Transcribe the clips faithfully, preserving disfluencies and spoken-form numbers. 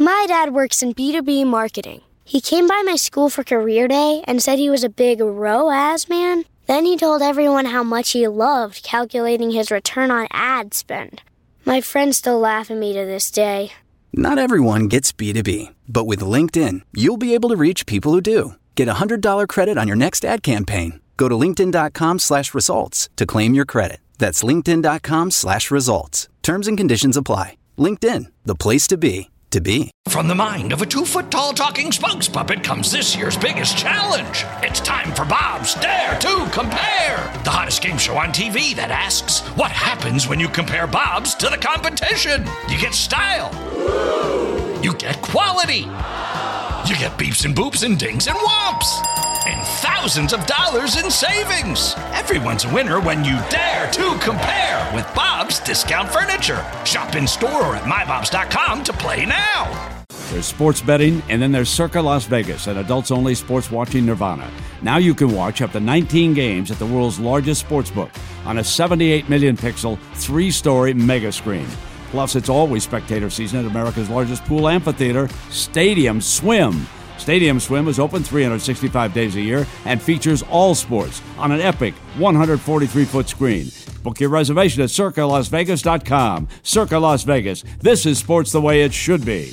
My dad works in B two B marketing. He came by my school for career day and said he was a big R O A S man. Then he told everyone how much he loved calculating his return on ad spend. My friends still laugh at me to this day. Not everyone gets B two B, but with LinkedIn, you'll be able to reach people who do. Get a one hundred dollars credit on your next ad campaign. Go to linkedin.com slash results to claim your credit. That's linkedin.com slash results. Terms and conditions apply. LinkedIn, the place to be, to be. From the mind of a two-foot-tall talking Spunks puppet comes this year's biggest challenge. It's time for Bob's Dare to Compare, the hottest game show on T V that asks, what happens when you compare Bob's to the competition? You get style. You get quality. You get beeps and boops and dings and whomps. And thousands of dollars in savings. Everyone's a winner when you dare to compare with Bob's Discount Furniture. Shop in store or at my bobs dot com to play now. There's sports betting, and then there's Circa Las Vegas, an adults-only sports watching nirvana. Now you can watch up to nineteen games at the world's largest sportsbook on a seventy-eight million pixel, three-story mega screen. Plus, it's always spectator season at America's largest pool amphitheater, Stadium Swim. Stadium Swim is open three hundred sixty-five days a year and features all sports on an epic one hundred forty-three foot screen. Book your reservation at circa las vegas dot com. Circa Las Vegas. This is sports the way it should be.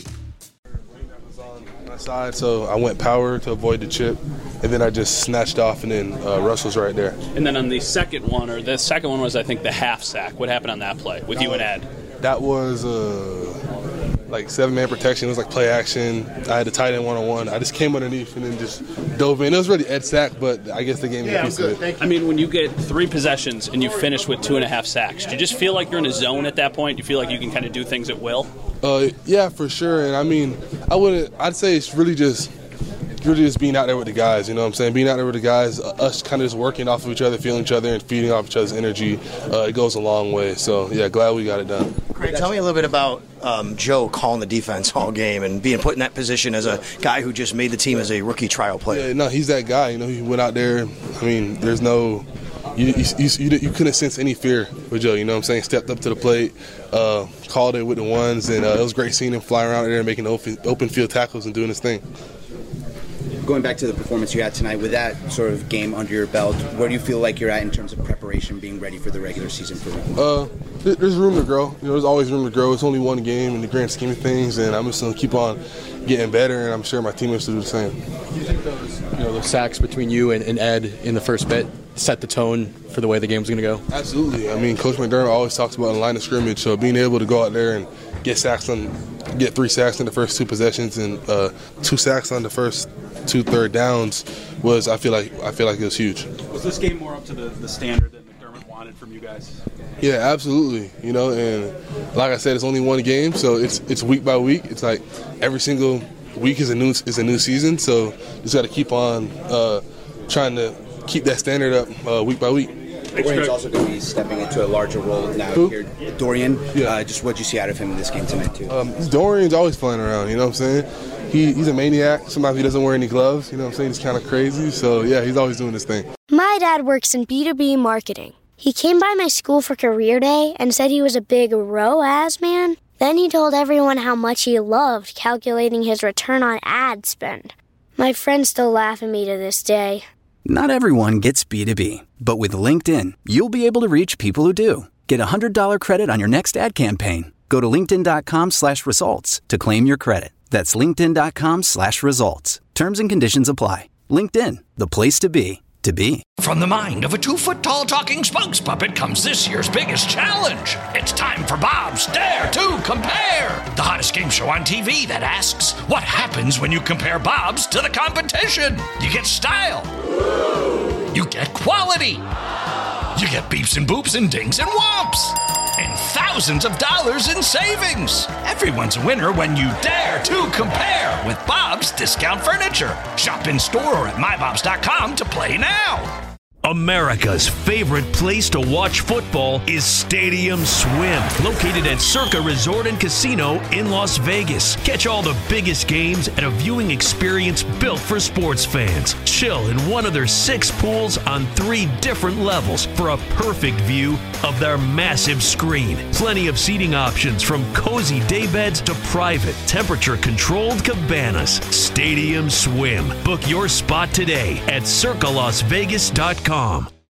Side, so I went power to avoid the chip, and then I just snatched off, and then uh, Russell's right there. And then on the second one, or the second one was, I think, the half sack. What happened on that play with that you and Ed? That was uh, like seven-man protection. It was like play action. I had the tight end one-on-one. I just came underneath and then just dove in. It was really Ed sack, but I guess they gave me yeah, a piece of it. I mean, when you get three possessions and you finish with two and a half sacks, do you just feel like you're in a zone at that point? Do you feel like you can kind of do things at will? Uh, yeah, for sure. And I mean, I wouldn't. I'd say it's really just, really just being out there with the guys. You know what I'm saying? Being out there with the guys, uh, us kind of just working off of each other, feeling each other, and feeding off each other's energy. Uh, it goes a long way. So yeah, glad we got it done. Craig, tell me a little bit about um, Joe calling the defense all game and being put in that position as a guy who just made the team as a rookie trial player. Yeah, no, he's that guy. You know, he went out there. I mean, there's no. You, you, you, you couldn't sense any fear with Joe, you know what I'm saying? Stepped up to the plate, uh, called it with the ones, and uh, it was great seeing him fly around there and making open, open field tackles and doing his thing. Going back to the performance you had tonight, with that sort of game under your belt, where do you feel like you're at in terms of preparation, being ready for the regular season for the uh, There's room to grow. You know, there's always room to grow. It's only one game in the grand scheme of things, and I'm just going to keep on getting better, and I'm sure my teammates will do the same. Do you think those, you know, those sacks between you and, and Ed in the first bit set the tone for the way the game's going to go? Absolutely. I mean, Coach McDermott always talks about the line of scrimmage, so being able to go out there and get sacks on, get three sacks in the first two possessions and uh, two sacks on the first two third downs was, I feel like, I feel like it was huge. Was this game more up to the, the standard that McDermott wanted from you guys? Yeah, absolutely. You know, and like I said, it's only one game, so it's it's week by week. It's like every single week is a new is a new season, so just got to keep on uh, trying to keep that standard up uh, week by week. Dorian's also going to be stepping into a larger role now Who? here. Dorian, yeah. uh, just what you see out of him in this game tonight, too? Um, Dorian's always flying around, you know what I'm saying? He, he's a maniac. Sometimes he doesn't wear any gloves, you know what I'm saying? He's kind of crazy. So, yeah, he's always doing his thing. My dad works in B two B marketing. He came by my school for career day and said he was a big R O A S man. Then he told everyone how much he loved calculating his return on ad spend. My friends still laugh at me to this day. Not everyone gets B two B, but with LinkedIn, you'll be able to reach people who do. Get a one hundred dollars credit on your next ad campaign. Go to linkedin.com slash results to claim your credit. That's linkedin.com slash results. Terms and conditions apply. LinkedIn, the place to be, to be. From the mind of a two-foot-tall talking Spunks puppet comes this year's biggest challenge. It's time for Bob's Dare to Compare, the hottest game show on T V that asks, what happens when you compare Bob's to the competition? You get style. You get quality. You get beeps and boops and dings and whomps. And thousands of dollars in savings. Everyone's a winner when you dare to compare with Bob's Discount Furniture. Shop in store or at my bobs dot com to play now. America's favorite place to watch football is Stadium Swim, located at Circa Resort and Casino in Las Vegas. Catch all the biggest games at a viewing experience built for sports fans. Chill in one of their six pools on three different levels for a perfect view of their massive screen. Plenty of seating options from cozy daybeds to private, temperature-controlled cabanas. Stadium Swim. Book your spot today at circa las vegas dot com.